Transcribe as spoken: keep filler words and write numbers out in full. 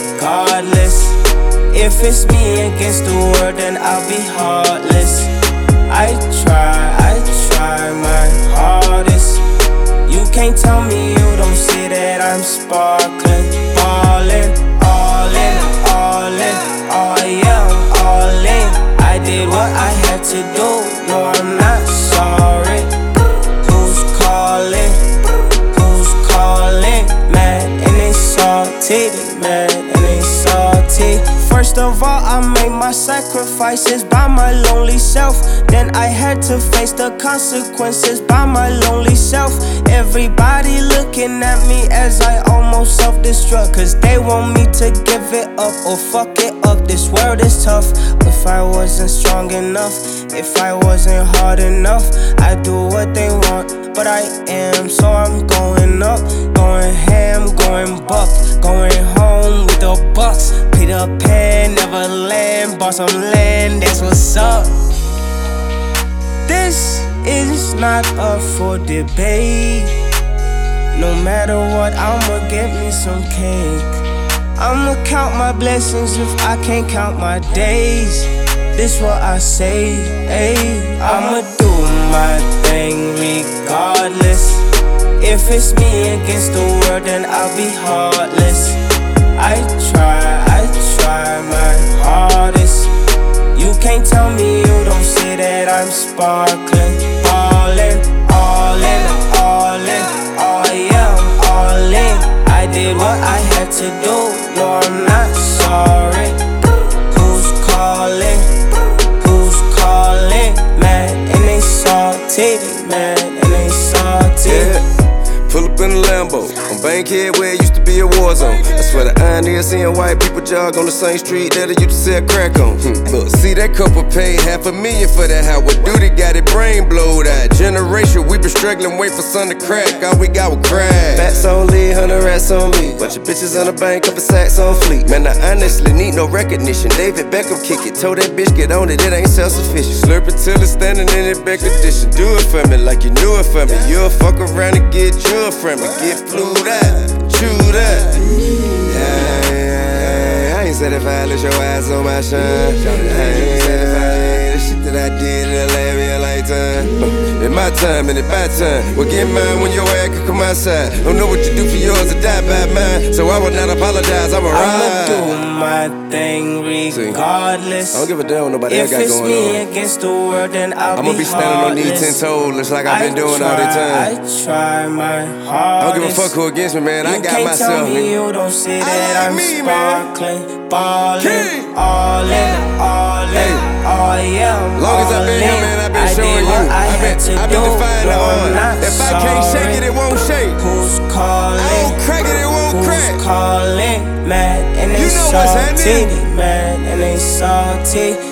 regardless. If it's me against the world, then I'll be heartless. I try, I try my hardest. You can't tell me you don't see that I'm sparkling, ballin', all in, all in, oh yeah, I'm all in. I did what I had to do, no I'm not sorry. Who's calling, who's calling, mad and they salty, they mad and they salty. First of all, I made my sacrifices by my lonely self. Then I had to face the consequences by my lonely self. Everybody looking at me as I almost self-destruct, cause they want me to give it up or fuck it up. This world is tough. If I wasn't strong enough, if I wasn't hard enough, I'd do what they want, but I am. So I'm going up, going ham, going buck, going home with the bucks. Peter Pan, Neverland, bought some land, that's what's up. This is not up for debate. No matter what, I'ma get me some cake. I'ma count my blessings if I can't count my days. This what I say, ayy. I'ma do my thing regardless. If it's me against the world, then I'll be heartless. I try, I try my hardest. You can't tell me you don't see that I'm sparkling, ballin', all in, all in, oh yeah, I'm all in. I did what I had to do, no I'm not sorry. Who's calling, who's calling, mad and they salty, they mad and they salty. Yeah. Pull up in a Lambo, on Bankhead where it used to be a war zone. I swear the iron is seeing white people jog on the same street that I used to sell crack on. Hmm. Look, see that couple paid half a million for that house. What duty got it brain blowed out? Generation, we been struggling, wait for sun to crack. All we got was crack. Bats on lead, hundred rats on me. Bunch of bitches on the bank, couple sacks on fleet. Man, I honestly need no recognition. David Beckham kick it, told that bitch get on it, it ain't self-sufficient. Slurp it till it's standing in it back condition. Do it for me like you knew it for me. You'll fuck around and get you from me, get flued out, chewed up. Yeah, yeah, yeah. I ain't satisfied, let your eyes on my shine. I ain't satisfied, the shit that I did in the last real lifetime. It's my time and it's my time. Well, get mine when your ass can come outside. Don't know what you do for yours or die by mine. So I will not apologize, I'ma ride. I'ma do my thing regardless. I don't give a damn what nobody else got going on. If it's me against the world, then I'll I'ma be, be standing on these ten toes, just like I've been doing all the time. I try my hardest. I don't give a fuck who against me, man. You I got myself. Tell me you don't see that like I'm me, sparkling, ballin', all in, all in, oh yeah, I'm long as I've been here, man, I've been I showing you. I've been, I've been defying the odds. If I can't shake it, it won't shake. Who's calling? I don't crack it, it won't Who's crack. Who's calling? Mad and they you know salty, what's happening. mad and they salty.